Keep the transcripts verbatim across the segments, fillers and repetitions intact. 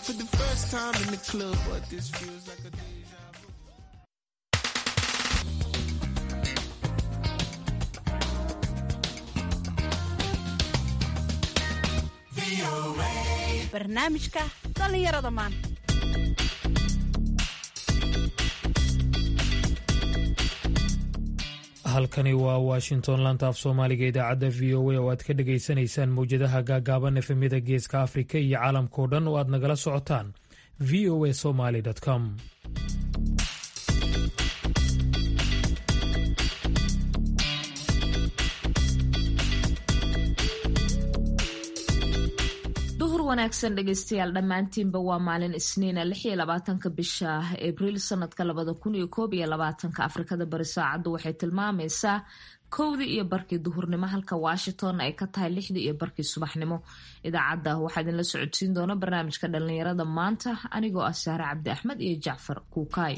for the first time in the club, but this feels like a deja vu. barnaamijka dhallinyarada maanta. halkani waa washington laanta af soomaaliga idaacadda v o a oo aad ka dhagaysanaysaan mawjadaha gaagaaban efemyada geeska afrika iyo caalamkao dhan oo aad nagala socotaan v o a somaly com. wanaagsan dhegeystayaal dhammaantiinba waa maalin isniina lix iyo labaatanka bisha abriil sanadka labada kun iyo koob iyo labaatanka afrikada bari saacaddu waxay tilmaamaysaa kowdii iyo barkii duhurnimo halka washington ay ka tahay lixdii iyo barkii subaxnimo. idaacadda waxaa idinla socodsiin doona barnaamijka dhallinyarada maanta anigoo ah saare cabdi axmed iyo jacfar kuukaay.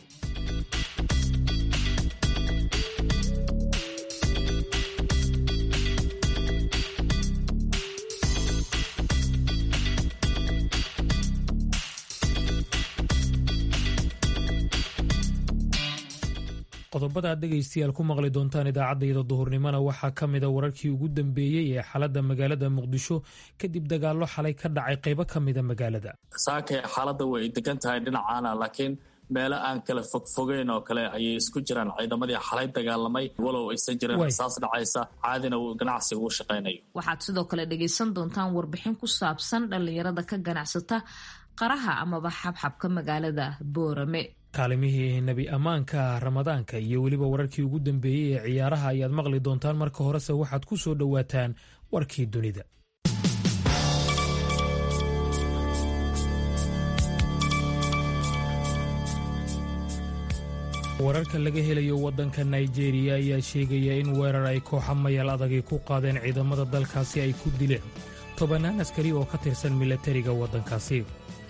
qodobada aad dhegaystayaal ku maqli doontaan idaacaddayada duhurnimona waxaa ka mida wararkii ugu dambeeyey ee xaaladda magaalada muqdisho kadib dagaallo xalay ka dhacay qaybo ka mida magaalada. saakay xaaladda way degan tahay dhinacaana laakiin meelo aan kala fogfogeyn oo kale ayay isku jiraan ciidamadii xalay dagaalamay walow aysan jirin rasaas dhacaysa caadina ganacsiga uu shaqaynayo. waxaad sidoo kale dhegaysan doontaan warbixin ku saabsan dhallinyarada ka ganacsata qaraha amaba xabxabka magaalada boorame. kaalimihii nebi ammaanka ramadaanka iyo weliba wararkii ugu dambeeyey ee ciyaaraha ayaad maqli doontaan. marka horese waxaad ku soo dhowaataan warkii dunida. wararka laga helayo waddanka nigeria ayaa sheegaya in weerar ay kooxa mayal adagay ku qaadeen ciidamada dalkaasi ay ku dileen tobannaan askari oo ka tirsan milatariga waddankaasi.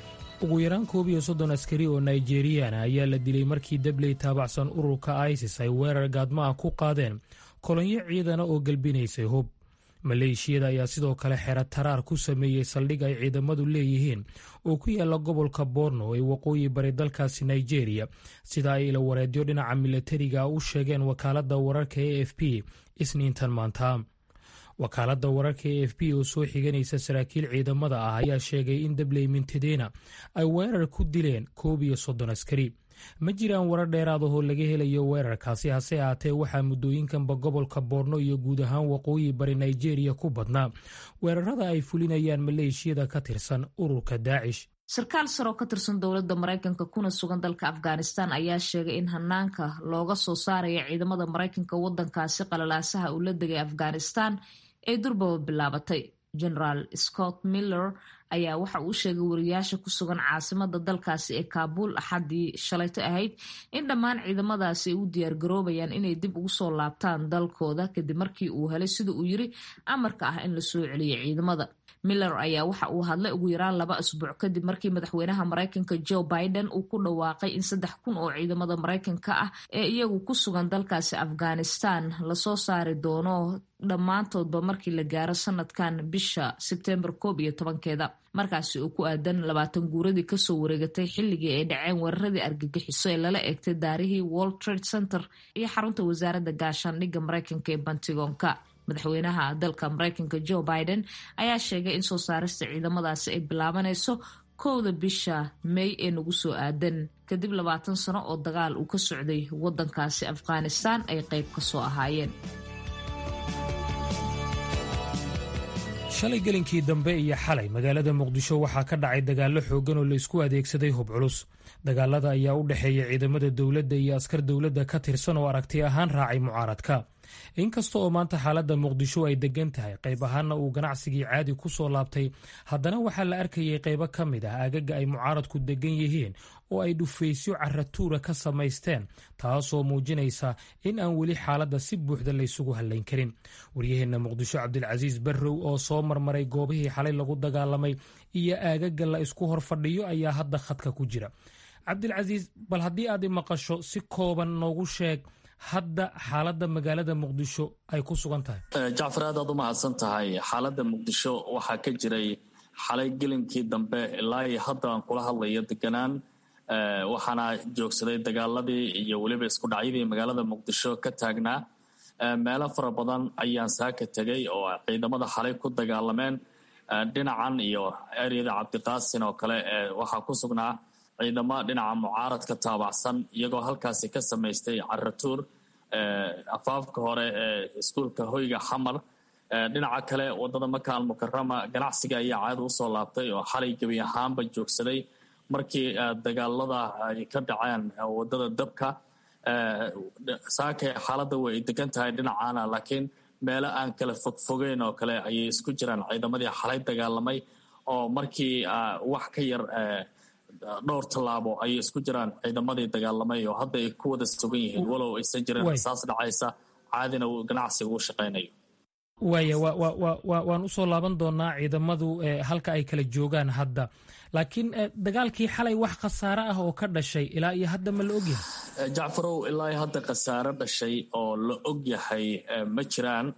ugu yaraan koob iyo soddon askari oo nigeriana ayaa la dilay markii dabley taabacsan ururka isis ay weerar gaadmo ah ku qaadeen kolonyo ciidana oo galbinaysay hub. maleeshiyada ayaa sidoo kale xero taraar ku sameeyey saldhig ay ciidamadu leeyihiin oo ku yaala gobolka borno ee waqooyi bari dalkaasi nigeria sida ay ila wareedyo dhinaca milatariga u sheegeen wakaaladda wararka e f p isniintan maanta. wakaaladda wararka e f p oo soo xiganaysa saraakiil ciidamada ah ayaa sheegay in dabley mintideena ay weerar ku dileen koob iyo soddon askari. ma jiraan warar dheeraad ahoo laga helayo weerarkaasi, hase ahaatee waxaa muddooyinkanba gobolka boorno iyo guud ahaan waqooyi bari nigeria ku badnaa weerarada ay fulinayaan maleeshiyada ka tirsan ururka daacish. sarkaal sare oo ka tirsan dowladda maraykanka kuna sugan dalka afghanistan ayaa sheegay in hanaanka looga soo saaraya ciidamada maraykanka waddankaasi qalalaasaha uu la degay afghanistan ay durbaba bilaabatay. generaal scott miller ayaa waxa uu sheegay wariyaasha ku sugan caasimada dalkaasi ee kaabuul axaddii shalayto ahayd in dhammaan ciidamadaasi ay u diyaargaroobayaan inay dib ugu soo laabtaan dalkooda kadib markii uu helay sida uu yiri amarka ah in la soo celiyo ciidamada. miller ayaa waxa uu hadlay ugu yaraan laba asbuuc kadib markii madaxweynaha maraykanka joe biden uu ku dhawaaqay in saddex kun oo ciidamada maraykanka ah ee iyagu ku sugan dalkaasi afghanistan lasoo saari doono dhammaantoodba markii la gaaro sanadkan bisha sebtembar koob iyo tobankeeda markaasi oo ku aadan labaatan guuradii kasoo wareegatay xilligii ay dhaceen weeraradii argagixiso ee lala eegtay daarihii world trade center iyo xarunta wasaaradda gaashaandhigga maraykanka ee bantigoonka. madaxweynaha dalka maraykanka joe biden ayaa sheegay in soo saarista ciidamadaasi ay bilaabanayso kowda bisha may ee nagu soo aadan kadib labaatan sano oo dagaal uu ka socday waddankaasi afghanistan ay qayb ka soo ahaayeen. shalay gelinkii dambe iyo xalay magaalada muqdisho waxaa ka dhacay dagaallo xooggan oo laysku adeegsaday hub culus. dagaalada ayaa u dhexeeya ciidamada dowladda iyo askar dowladda ka tirsan oo aragti ahaan raacay mucaaradka. inkasta oo maanta xaaladda muqdisho ay degan tahay qayb ahaanna uu ganacsigii caadi ku soo laabtay, haddana waxaa la arkayay qaybo ka mid ah aagaga ay mucaaradku degan yihiin oo ay dhufaysyo caratuura ka samaysteen, taasoo muujinaysa in aan weli xaaladda si buuxda laysugu hallayn karin. waryaheenna muqdisho cabdilcasiis barrow oo soo marmaray goobihii xalay lagu dagaalamay iyo aagaga la isku hor fadhiyo ayaa hadda khadka ku jira. cabdilcasiis, bal haddii aad i maqasho si kooban noogu sheeg hadda xaaladda magaalada muqdisho ay ku sugan tahay. jacfar aad aad u mahadsan tahay. xaaladda muqdisho waxaa ka jiray xalay gelinkii dambe ilaa iyo hadda aan kula hadlayo deganaan waxaana joogsaday dagaaladii iyo weliba isku dhacyadii magaalada muqdisho ka taagnaa meelo fara badan ayaan saaka tegay oo ciidamada xalay ku dagaalameen dhinacan iyo eryada cabdiqaasin oo kale waxaa ku sugnaa ciidamo dhinaca mucaaradka taabacsan iyagoo halkaasi ka samaystay caratuur afaafka hore ee iskuulka hoyga xamar dhinaca kale wadada maka almukarama ganacsiga ayaa caada usoo laabtay oo xalay gebi ahaanba joogsaday markii dagaalada ay ka dhaceen wadada dabka saaka xaaladda way degan tahay dhinacaana laakiin meelo aan kala fogfogeyn oo kale ayay isku jiraan ciidamadii xalay dagaalamay oo markii wax ka yar dhowr tallaabo ayay isku jiraan ciidamadii dagaalamay oo hadda ay ku wada sugan yihiin walow aysan jirin rasaas dhacaysa caadina uu ganacsiga u shaqaynayo waaya waan usoo laaban doonaa ciidamadu halka ay kala joogaan hadda laakiin dagaalkii xalay wax khasaare ah oo ka dhashay ilaa iyo hadda ma la ogyahay jacfarow ilaa iyo hadda khasaare dhashay oo la ogyahay ma jiraan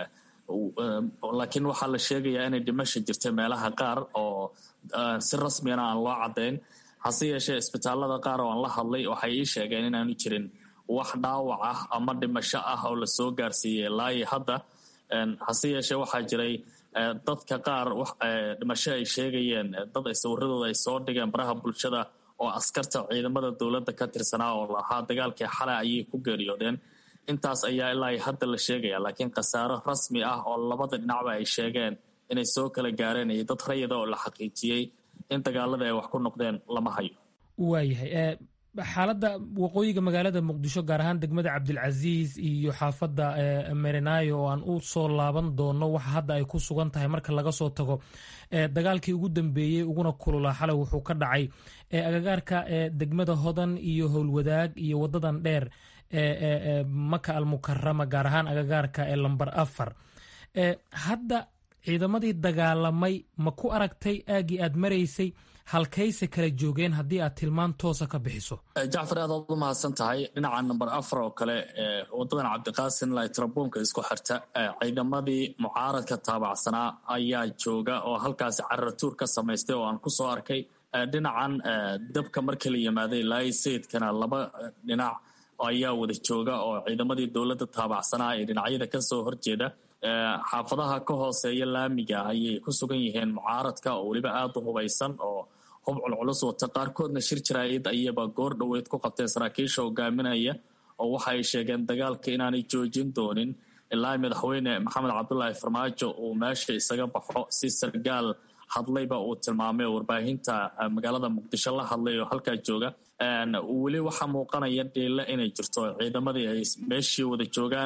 laakiin waxaa la sheegayaa inay dhimasha jirtay meelaha qaar oo si rasmiyana aan loo caddayn hase yeeshee isbitaalada qaar oo aan la hadlay waxay ii sheegeen inaanu jirin wax dhaawac ah ama dhimasho ah oo lasoo gaarsiiyey ilaa iyo hadda hase yeeshee waxaa jiray dadka qaar dhimasho ay sheegayeen dad ay sawiradooda ay soo dhigeen baraha bulshada oo askarta ciidamada dowladda ka tirsanaa oo lahaa dagaalkii xalay ayay ku geeriyoodeen intaas ayaa ilaa hadda la sheegaya laakiin khasaaro rasmi ah oo labada dhinacba ay sheegeen inay soo kala gaareen iyo dad rayida oo la xaqiijiyey in dagaalada ay wax ku noqdeen lama hayo waayahay xaaladda waqooyiga magaalada muqdisho gaar ahaan degmada cabdilcasiis iyo xaafadda merenaayo oo aan u soo laaban doono waxa hadda ay ku sugan tahay marka laga soo tago dagaalkii ugu dambeeyey uguna kululaa xalay wuxuu ka dhacay agagaarka degmada hodan iyo howlwadaag iyo wadadan dheer maka almukarama gaar ahaan agagaarka ee lambar afar hadda ciidamadii dagaalamay ma ku aragtay aagii aad maraysay halkayse kala joogeen haddii aad tilmaan toosa ka bixiso jacfar aad aad u mahadsan tahay dhinaca namber afar oo kale wadadan cabdiqaasin latrabuunka isku xirta ciidamadii mucaaradka taabacsanaa ayaa jooga oo halkaasi caratuur ka samaystay oo aan kusoo arkay dhinacan dabka markii la yimaaday laai sayidkana laba dhinac ayaa wada jooga oo ciidamadii dowladda taabacsanaa ee dhinacyada kasoo horjeeda xaafadaha ka hooseeya laamiga ayay ku sugan yihiin mucaaradka oo weliba aada u hubaysan oo hub culculus wata qaarkoodna shir jaraa'id ayaba goor dhoweed ku qabteen saraakiisha hogaaminaya oo waxa ay sheegeen dagaalka inaanay joojin doonin ilaa madaxweyne maxamed cabdulaahi farmaajo uu meesha isaga baxo si sargaal hadlayba uu tilmaamay oo warbaahinta magaalada muqdisho la hadlay oo halkaa jooga weli waxaa muuqanaya dhiile inay jirto ciidamadii ay meeshii wada joogaan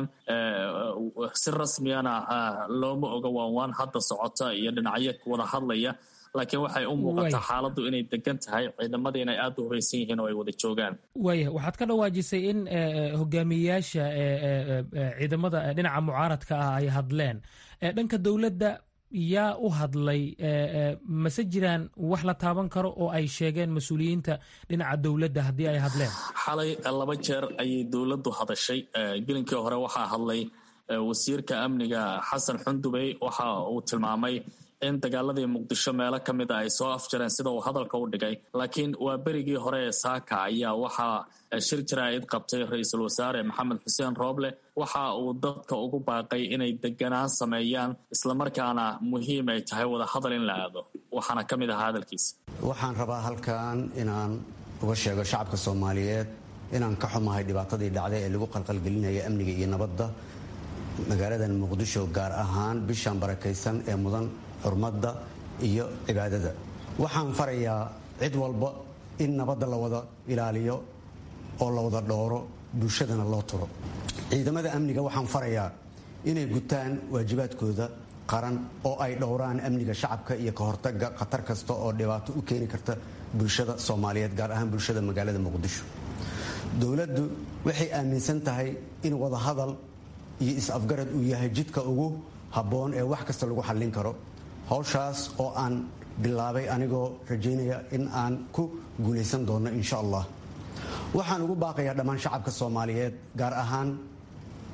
si rasmiyana looma oga waanwaan hadda socota iyo dhinacyo wada hadlaya laakiin waxay u muuqataa xaaladdu inay degan tahay ciidamadii inay aada u hubaysan yihiin oo ay wada joogaan waaya waxaad ka dhawaajisay in hogaamiyeyaasha ciidamada dhinaca mucaaradka ah ay hadleen dhanka dowladda yaa u hadlay mase jiraan wax la taaban karo oo ay sheegeen mas-uuliyiinta dhinaca dowladda haddii ay hadleen xalay laba jeer ayay dowladdu hadashay gelinkii hore waxaa hadlay wasiirka amniga xasan xundubey waxa uu tilmaamay in dagaaladii muqdisho meelo ka mid a ay soo afjareen sida uu hadalka u dhigay laakiin waa berigii hore ee saaka ayaa waxaa shir jaraa'id qabtay ra-iisul wasaare maxamed xuseen rooble waxa uu dadka ugu baaqay inay deganaan sameeyaan islamarkaana muhiim ay tahay wada hadal in la aado waxaana ka mid ahaa hadalkiisa waxaan rabaa halkan inaan uga sheego shacabka soomaaliyeed inaan ka xumahay dhibaatadii dhacday ee lagu qalqalgelinaya amniga iyo nabadda magaaladan muqdisho gaar ahaan bishan barakaysan ee mudan xurmadda iyo cibaadada waxaan farayaa cid walba in nabadda la wada ilaaliyo oo la wada dhooro bulshadana loo turo ciidamada amniga waxaan farayaa inay gutaan waajibaadkooda qaran oo ay dhowraan amniga shacabka iyo ka hortaga khatar kasta oo dhibaato u keeni karta bulshada soomaaliyeed gaar ahaan bulshada magaalada muqdisho dowladdu waxay aaminsan tahay in wada hadal iyo is-afgarad uu yahay jidka ugu habboon ee wax kasta lagu xallin karo hawshaas oo aan bilaabay anigoo rajaynaya in aan ku guulaysan doono insha allah waxaan ugu baaqayaa dhammaan shacabka soomaaliyeed gaar ahaan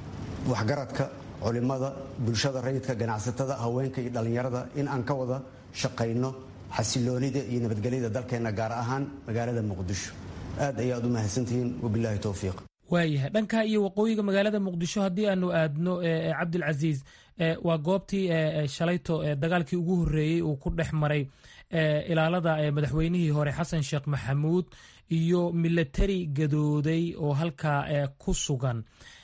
waxgaradka culimada bulshada rayidka ganacsatada haweenka iyo dhallinyarada in aan ka wada shaqayno xasiloonida iyo nabadgelyada dalkeenna gaar ahaan magaalada muqdisho. aad ayaad u mahadsantihiin. wabilaahi towfiiq. waayahay dhanka iyo waqooyiga magaalada muqdisho haddii aanu aadno cabdilcasiis, waa goobtii shalayto dagaalkii ugu horreeyey uu ku dhex maray ilaalada madaxweynihii hore xasan sheekh maxamuud iyo milatari gadooday oo halkaa ku sugan.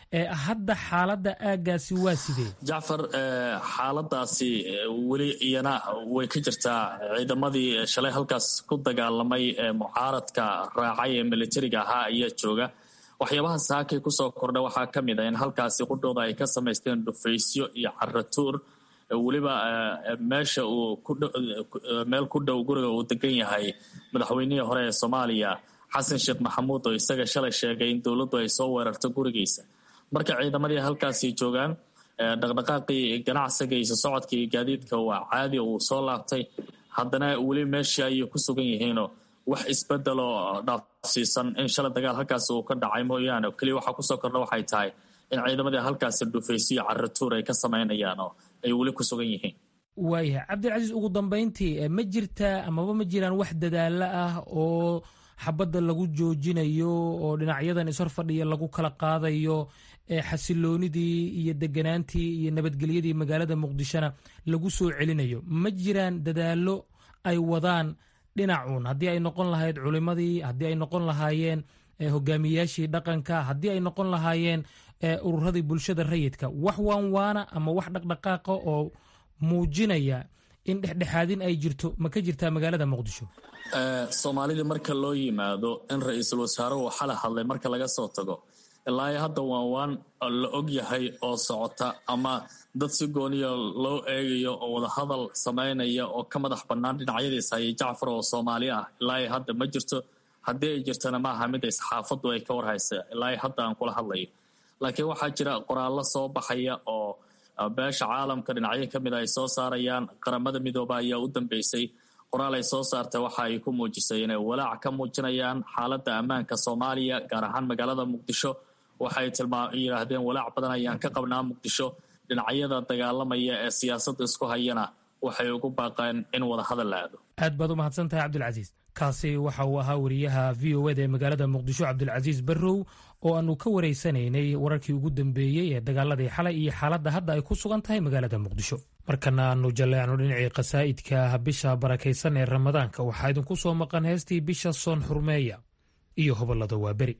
hadda xaaladda aaggaasi waa sidee? jacfar, xaaladaasi weli iyana way ka jirtaa. ciidamadii shalay halkaas ku dagaalamay ee mucaaradka raacay ee militariga ahaa ayaa jooga. waxyaabaha saakay kusoo kordha waxaa ka mid a in halkaasi qudhooda ay ka samaysteen dhufaysyo iyo caratuur. weliba meesha uu meel ku dhow guriga uu degan yahay madaxweynihii hore ee soomaaliya xasan sheekh maxamuud oo isaga shalay sheegay in dowladdu ay soo weerarto gurigiisa. marka ciidamadii halkaasi joogaan, dhaqdhaqaaqii ganacsiga iyo socodkii gaadiidka waa caadi, uu soo laabtay. haddana weli meeshii ayay ku sugan yihiinoo wax isbedeloo dhaafsiisan in shalay dagaal halkaasi uu ka dhacay mooyaane keliya waxaa kusoo kordha waxay tahay in ciidamadii halkaasi dhufaysiyo caratuur ay ka samaynayaan oo ay weli ku sugan yihiin. waayahay cabdilcasiis, ugu dambayntii ma jirtaa amaba ma jiraan wax dadaalo ah oo xabadda lagu joojinayo oo dhinacyadan ishor fadhiya lagu kala qaadayo, xasiloonidii iyo deganaantii iyo nabadgelyadii magaalada muqdishona lagu soo celinayo? ma jiraan dadaalo ay wadaan dhinacuun, haddii ay noqon lahayd culimadii, haddii ay noqon lahaayeen hogaamiyaashii dhaqanka, haddii ay noqon lahaayeen ururadii bulshada rayidka, wax waan waana ama wax dhaqdhaqaaqa oo muujinaya in dhexdhexaadin ay jirto ma ka jirtaa magaalada muqdisho? soomaalida marka loo yimaado in ra-iisul wasaaruhu xala hadlay marka laga soo tago, ilaa hadda waan waan la og yahay oo socota ama dad si gooniya loo eegayo oo wadahadal samaynaya oo ka madax bannaan dhinacyadiisa hayay jacfar oo soomaali ah ilaa hadda ma jirto. haddii ay jirtana maaha mid ay saxaafaddu ay ka warhaysa ilaa hadda aan kula hadlayo. laakiin waxaa jira qoraallo soo baxaya oo beesha caalamka dhinacyo ka mid a ay soo saarayaan. qaramada midooba ayaa u dambeysay qoraal ay soo saartay waxa ay ku muujisay inay walaac ka muujinayaan xaaladda ammaanka soomaaliya, gaar ahaan magaalada muqdisho. waxay yidhaahdeen walaac badan ayaan ka qabnaa muqdisho. dhinacyada dagaalamaya ee siyaasadda isku hayana waxay ugu baaqeen in wadahadal la aado. aad baad u mahadsantahay cabdilcasiis. kaasi waxa uu ahaa wariyaha v o eda ee magaalada muqdisho cabdilcasiis barrow oo aanu ka waraysanaynay wararkii ugu dambeeyey ee dagaaladii xalay iyo xaaladda hadda ay ku sugan tahay magaalada muqdisho. markana aanu jaleecno dhinacii qasaa'idka bisha barakaysan ee ramadaanka, waxaa idinku soo maqan heestii bisha soon xurmeeya iyo hobolada waa beri.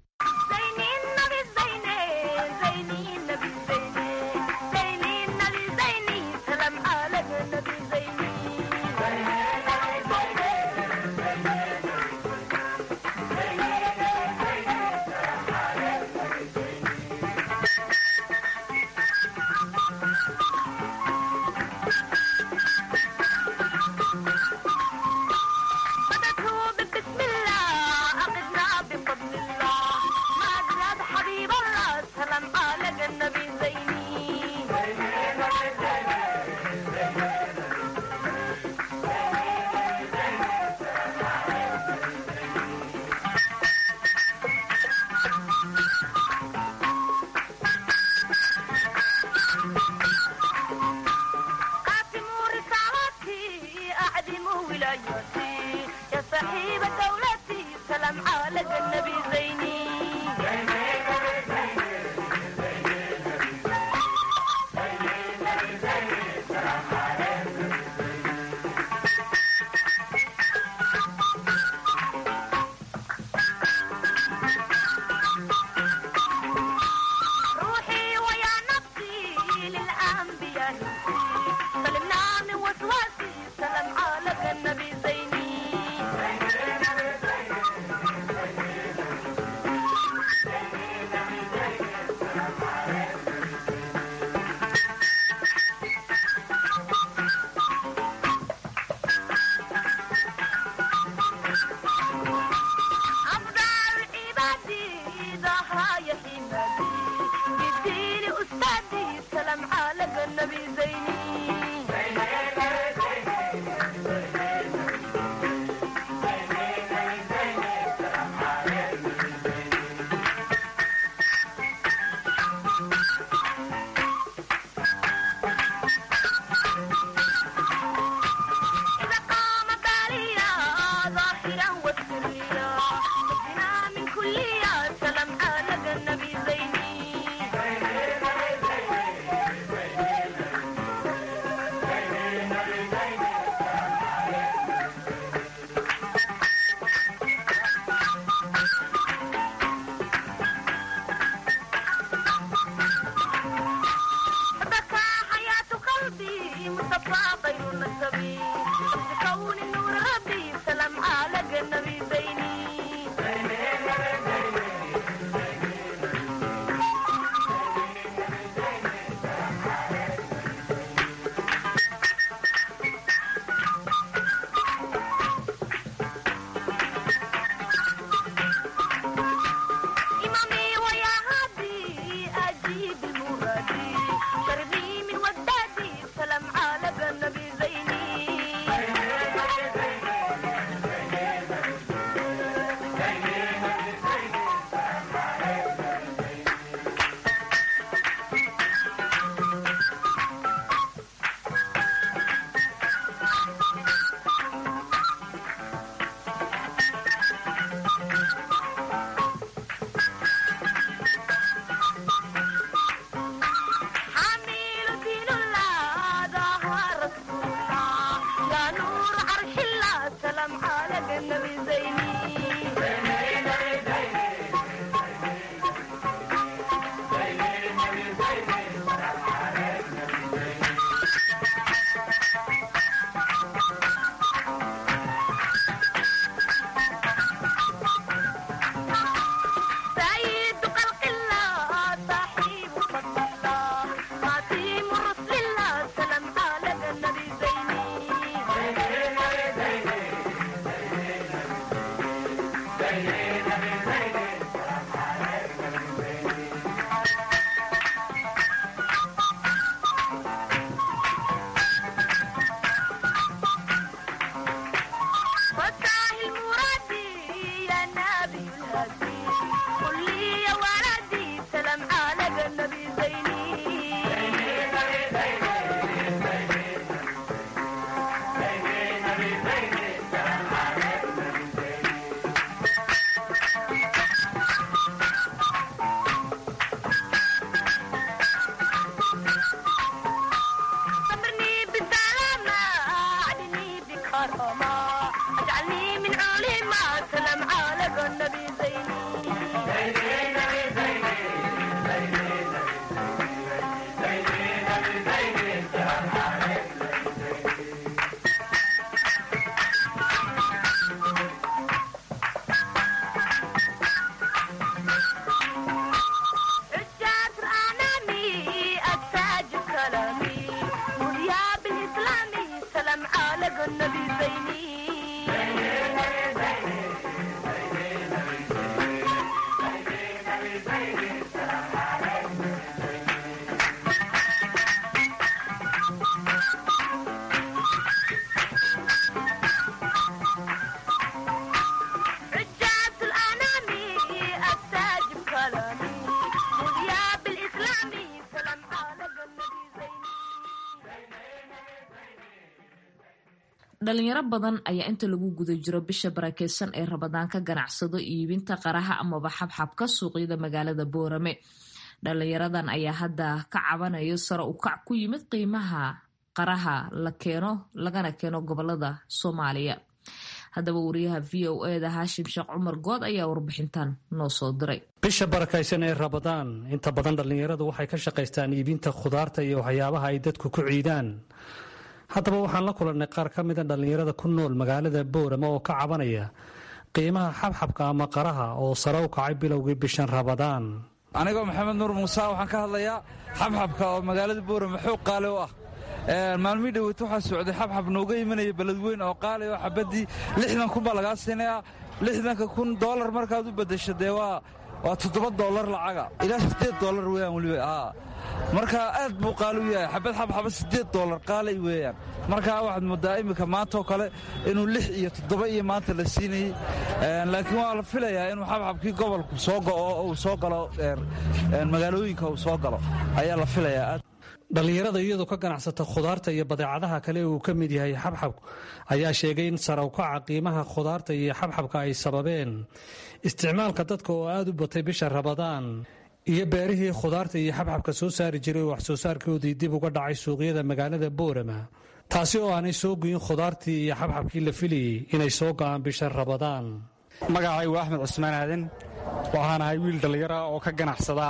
dhalinyaro badan ayaa inta lagu guda jiro bisha barakeysan ee Ramadaan ka ganacsado iibinta qaraha amaba xabxabka suuqyada magaalada Boorame. Dhalinyaradan ayaa hadda ka cabanayo sare u kac ku yimid qiimaha qaraha la keeno lagana keeno gobolada Soomaaliya. Haddaba wariyaha V O A da Haashim Sheekh Cumar Good ayaa warbixintan noo soo diray. Bisha barakeysan ee Ramadaan inta badan dhalinyaradu waxay ka shaqeystaan iibinta khudaarta iyo waxyaabaha ay dadku ku ciidaan. haddaba waxaan la kulannay qaar ka mida dhallinyarada ku nool magaalada Boorama oo ka cabanaya qiimaha xabxabka ama qaraha oo sare u kacay bilowgii bishan Ramadaan. anigoo maxamed nuur muuse waxaan ka hadlayaa xabxabka oo magaalada Boorama xoog qaali u ah. maalmii dhaweyt waxaa socday xabxab nooga imanaya beledweyn oo qaali oo xabadii lixdan kun baa lagaa siinayaa. lixdanka kun doolar markaad u beddesho dee waa waa toddoba doolar lacaga ilaa siddeed doolar weeyaan weliba marka aad buu qaali u yahay xabad xabxaba siddeed doolar qaali weeyaan. marka waxaad moodaa iminka maantaoo kale inuu lix iyo toddoba iyo maanta la siinayey laakiin waa la filayaa inuu xabxabkii gobolku soo go'o uu soo galo magaalooyinka uu soo galo ayaa la filayaa. dhallinyarada iyadoo ka ganacsata khudaarta iyo badeecadaha kale uu ka mid yahay xabxabku ayaa sheegay in sare u kaca qiimaha khudaarta iyo xabxabka ay sababeen isticmaalka dadka oo aad u batay bisha Ramadaan iyo beerihii khudaarta iyo xabxabka soo saari jiray wax soo saarkoodii dib uga dhacay suuqyada magaalada Boorama taasi oo aanay soo goyn khudaartii iyo xabxabkii la filayay inay soo go'aan bisha Ramadaan. magacaygu waa Axmed Cusmaan Aadan waxaan ahay wiil dhalinyaro oo ka ganacsada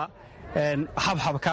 xabxabka.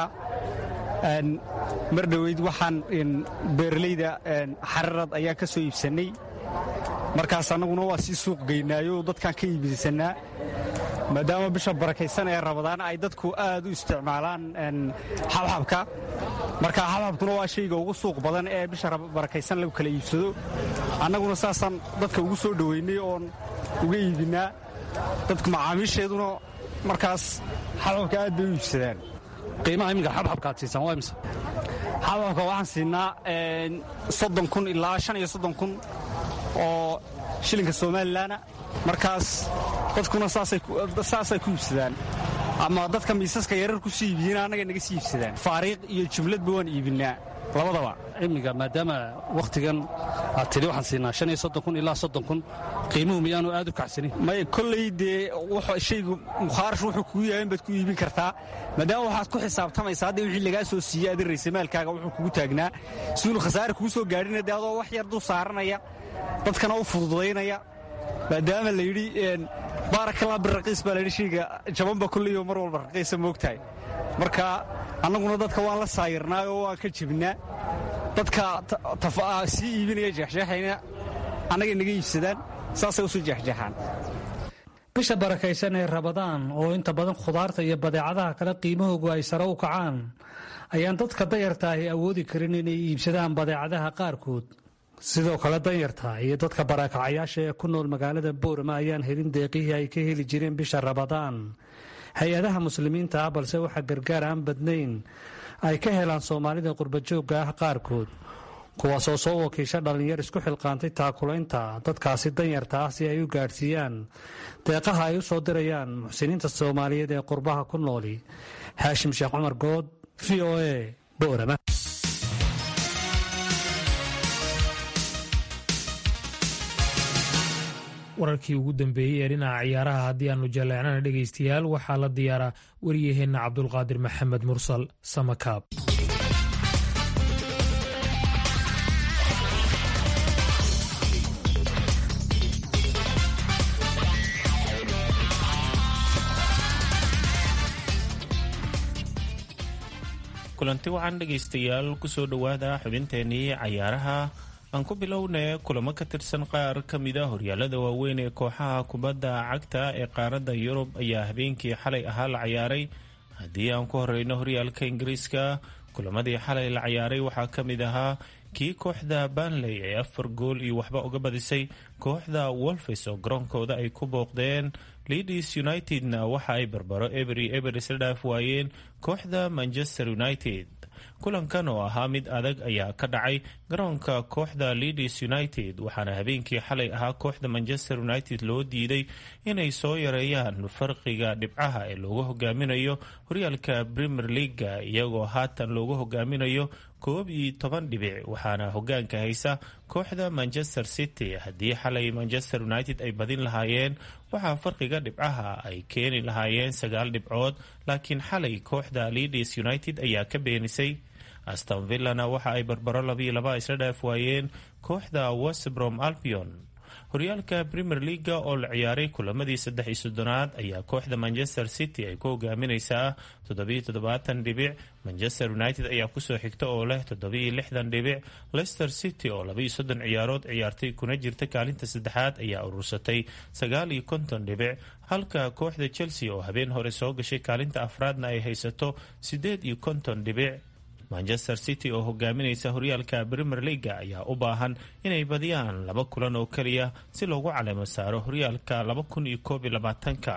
mar dhaweyd waxaan beeralayda xararad ayaa ka soo iibsanay markaas annaguna waa sii suuq geynaayo dadkaan ka iibsanaa maadaama bisha barakaysan ee Ramadaan ay dadku aad u isticmaalaan xabxabka. marka xabxabkuna waa shayga ugu suuq badan ee bisha barakaysan lagu kala iibsado. annaguna saasaan dadka ugu soo dhoweynay oon uga iibinaa dadka macaamiisheeduna markaas xabxabka aad bay u iibsadaan. qiimaha iminka xabxabka aad siisaan waa imisa? xabxabka waxaan siinaa soddon kun ilaa shan iyo soddon kun oo shilinka Somalilaana. markaas dadkuna saasay ku iibsadaan ama dadka miisaska yarar ku sii iibiyeen annaga naga sii iibsadaan. faariiq iyo jumladba waan iibinaa labadaba. imiga maadaama wakhtigan aad tidhi waxaan siinaa shan iyo soddon kun ilaa soddon kun qiimuhu miyaanu aad u kacsanin? may kolley dee shaygu mukhaarash wuxuu kugu yahay in baad ku iibin kartaa maadaama waxaad ku xisaabtamaysaa hadda wixii lagaa soo siiyey adin raysamaalkaaga wuxuu kugu taagnaa siunu khasaare kugu soo gaadhina dee adoo wax yar dul saaranaya dadkana u fududaynaya maadaama la yidhi baarakallah biraqiis baa layidhi shayga jabanba kolleyoo mar walba raqiisa moogtahay. marka annaguna dadka waan la saayirnaa oo waan ka jibnaa dadka sii iibinaya jeexjeexayna annagay naga iibsadaan saasay u soo jeexjeexaan. bisha barakaysan ee Ramadaan oo inta badan khudaarta iyo badeecadaha kale qiimahoodu ay sare u kacaan ayaan dadka dayarta ahi awoodi karin inay iibsadaan badeecadaha qaarkood sidoo kale danyarta iyo dadka barakacyaasha ee ku nool magaalada boorama ayaan helin deeqihii ay ka heli jireen bisha rabadaan hay-adaha muslimiinta ah balse waxaa gargaar aan badnayn ay ka helaan soomaalida qurbajoogga ah qaarkood kuwaasoo soo wakiisha dhallinyar isku xilqaantay taakulaynta dadkaasi danyarta ah si ay u gaadhsiiyaan deeqaha ay u soo dirayaan muxsiniinta soomaaliyeed ee qurbaha ku nooli haashim sheekh cumar good v o a boorama. wararkii ugu dambeeyey ee dhinaca ciyaaraha haddii aanu jaleecnana dhegaystayaal waxaa la diyaaraa waryaheenna cabdulqaadir maxamed mursal samakaab. kulanti wacan dhegaystayaal kusoo dhowaada xubinteenii cayaaraha. aan ku bilownay kulamo ka tirsan qaar ka mid a horyaalada waaweyn ee kooxaha kubadda cagta ee qaaradda yurub ayaa habeenkii xalay ahaa la cayaaray. haddii aan ku horeyno horyaalka ingiriiska, kulamadii xalay la cayaaray waxaa ka mid ahaa kii kooxda Burnley ee afar gool iyo waxba uga badisay kooxda Wolves oo garoonkooda ay ku booqdeen. Leeds Unitedna waxa ay barbaro ebery eber isla dhaaf waayeen kooxda Manchester United. kulankan oo ahaa mid adag ayaa ka dhacay garoonka kooxda Leeds United, waxaana habeenkii xalay ahaa kooxda Manchester United loo diiday inay soo yareeyaan farqiga dhibcaha ee loogu hogaaminayo horyaalka Premier League, iyagoo haatan loogu hogaaminayo koob iyo toban dhibic, waxaana hogaanka haysa kooxda Manchester City. haddii xalay Manchester United ay badin lahaayeen waxaa farqiga dhibcaha ay keeni lahaayeen sagaal dhibcood, laakiin xalay kooxda Leeds United ayaa ka beenisay. Aston Villana waxa ay barbaro labiyo laba isla dhaaf waayeen kooxda West Brom Albion. horyaalka Premier League oo la ciyaaray kulamadii saddex iyo soddonaad ayaa kooxda Manchester City ay ku hogaaminaysaa toddobiyo toddobaatan dhibic. Manchester United ayaa kusoo xigta oo leh toddobiyo lixdan dhibic. Leicester City oo labiyo soddon ciyaarood ciyaartay kuna jirta kaalinta saddexaad ayaa urursatay sagaal iyo konton dhibic, halka kooxda Chelsea oo habeen hore soo gashay kaalinta afraadna ay haysato siddeed iyo konton dhibic. Manchester City oo hogaaminaysa horyaalka Premier League ayaa u baahan inay badiyaan laba kulan oo kaliya si loogu caleemo saaro horyaalka laba kun iyo koob iyo labaatanka.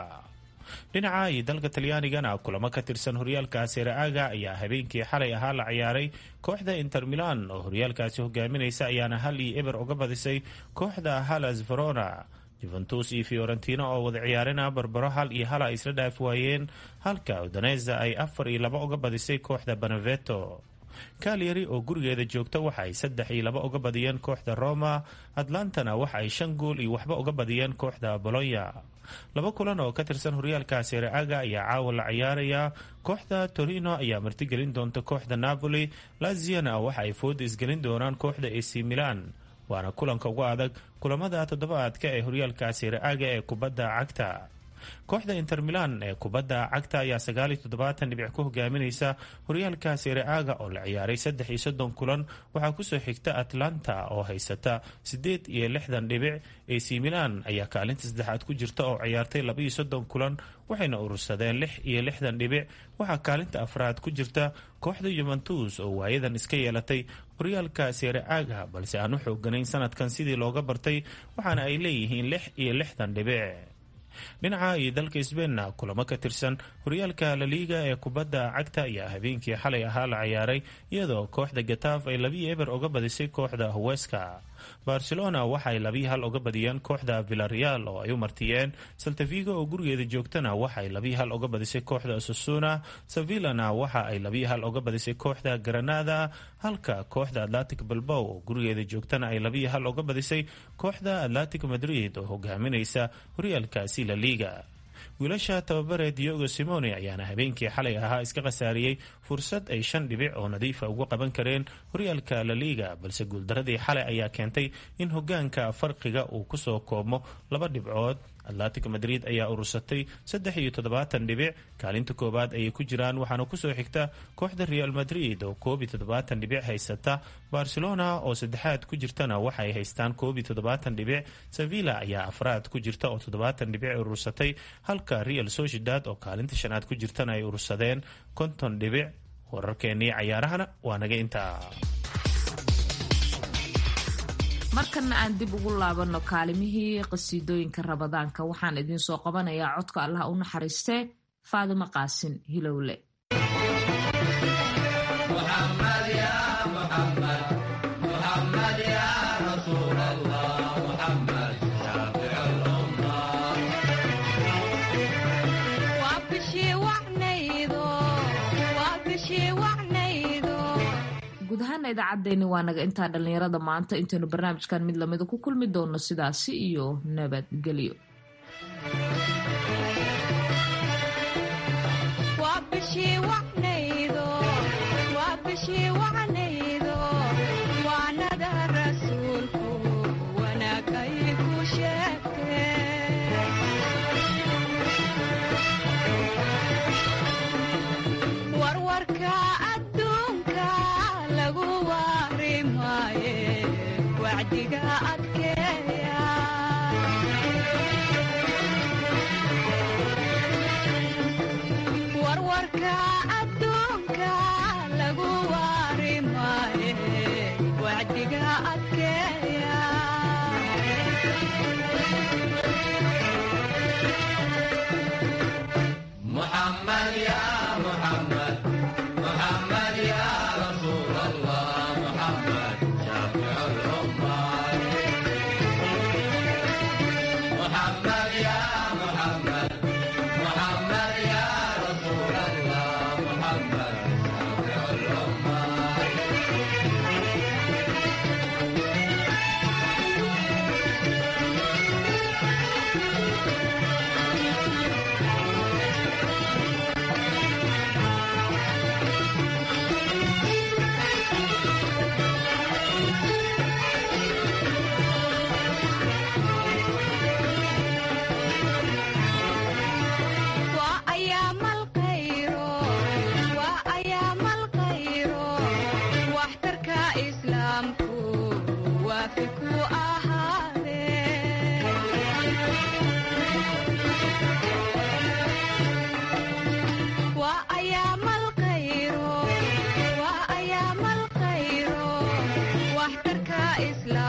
dhinaca iyo dalka Talyaanigana kulamo ka tirsan horyaalka Serie A ayaa habeenkii xalay ahaa la ciyaaray. kooxda Inter Milan oo horyaalkaasi hogaaminaysa ayaana hal iyo eber uga badisay kooxda Hellas Verona. Juventus iyo Fiorentina oo wada ciyaarina barbaro hal iyo hal ay isla dhaaf waayeen, halka Udinese ay afar iyo laba uga badisay kooxda Benevento. Cagliari oo gurigeeda joogta waxa ay saddex iyo laba uga badiyeen kooxda Roma. Atlantana waxa ay shan gool iyo waxba uga badiyeen kooxda Bologna. laba kulan oo ka tirsan horyaalka Serie A ayaa caawa la ciyaaraya. kooxda Torino ayaa martigelin doonta kooxda Napoli. Laziona waxa ay food isgelin doonaan kooxda A C Milan, waana kulanka ugu adag kulamada toddobaadka ee horyaalka Serie A ee kubadda cagta. kooxda Inter Milan ee kubadda cagta ayaa sagaal iyo toddobaatan dhibic ku hogaaminaysa horyaalka Serie A oo la ciyaaray saddex iyo soddon kulan. waxaa kusoo xigta Atlanta oo haysata siddeed iyo lixdan dhibic. A C Milan ayaa kaalinta saddexaad ku jirta oo ciyaartay laba iyo soddon kulan, waxayna urursadeen lix iyo lixdan dhibic. waxaa kaalinta afraad ku jirta kooxda Juventus oo waayadan iska yeelatay horyaalka Serie A balse aan u xooganayn sanadkan sidii looga bartay, waxaana ay leeyihiin lix iyo lixdan dhibic. dhinaca iyo dalka Spain, kulamo ka tirsan horyaalka La Liga ee kubadda cagta ayaa habeenkii xalay ahaa la ciyaaray, iyadoo kooxda Getafe ay labiyo eber uga badisay kooxda Huesca. Barcelona waxa ay labiyo hal uga badiyeen kooxda Villarreal oo ay u martiyeen. Celta Vigo oo gurigeeda joogtana waxa ay labiyo hal uga badisay kooxda Osasuna. Sevillana waxa ay labiyo hal uga badisay kooxda Granada, halka kooxda Athletic Bilbao oo gurigeeda joogtana ay labiyo hal uga badisay kooxda Atletico Madrid oo hogaaminaysa horyaalkaasi La Liga. wiilasha tababare Diego Simeone ayaana habeenkii xalay ahaa iska khasaariyey fursad ay shan dhibic oo nadiifa uga qaban kareen horyaalka La Liga, balse guuldaradii xalay ayaa keentay in hogaanka farqiga uu kusoo koobmo laba dhibcood. Atletico Madrid ayaa urursatay saddex iyo toddobaatan dhibic, kaalinta koobaad ayay ku jiraan, waxaana kusoo xigta kooxda Real Madrid oo koob iyo toddobaatan dhibic haysata. Barcelona oo saddexaad ku jirtana waxay haystaan koob iyo toddobaatan dhibic. Sevilla ayaa afraad ku jirta oo toddobaatan dhibic urursatay, halka Real Sociedad oo kaalinta shanaad ku jirtana ay urursadeen konton dhibic. wararkeennii cayaarahana waa naga intaa. markana aan dib ugu laabanno kaalimihii qasiidooyinka rabadaanka waxaan idiin soo qabanayaa codka allah u naxariistee faadimo qaasin hilowle. guud ahaana idaacaddeenni waa naga intaa dhallinyarada maanta intaynu barnaamijkan mid lamida ku kulmi doonno sidaasi iyo nabadgelyo. Islam